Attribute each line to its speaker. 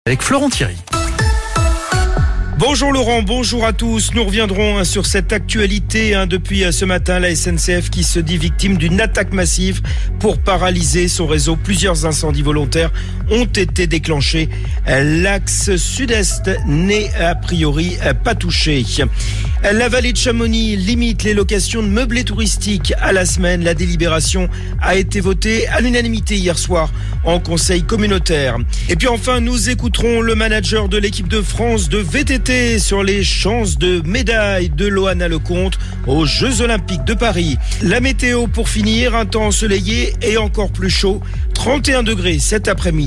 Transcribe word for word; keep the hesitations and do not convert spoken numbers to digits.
Speaker 1: avec Florent Thierry.
Speaker 2: Bonjour Laurent, bonjour à tous. Nous reviendrons sur cette actualité depuis ce matin. La S N C F qui se dit victime d'une attaque massive pour paralyser son réseau. Plusieurs incendies volontaires ont été déclenchés. L'axe sud-est n'est a priori pas touché. La vallée de Chamonix limite les locations de meublés touristiques à la semaine. La délibération a été votée à l'unanimité hier soir en conseil communautaire. Et puis enfin, nous écouterons le manager de l'équipe de France de V T T sur les chances de médaille de Loana Lecomte aux Jeux Olympiques de Paris. La météo pour finir, un temps ensoleillé et encore plus chaud, trente et un degrés cet après-midi.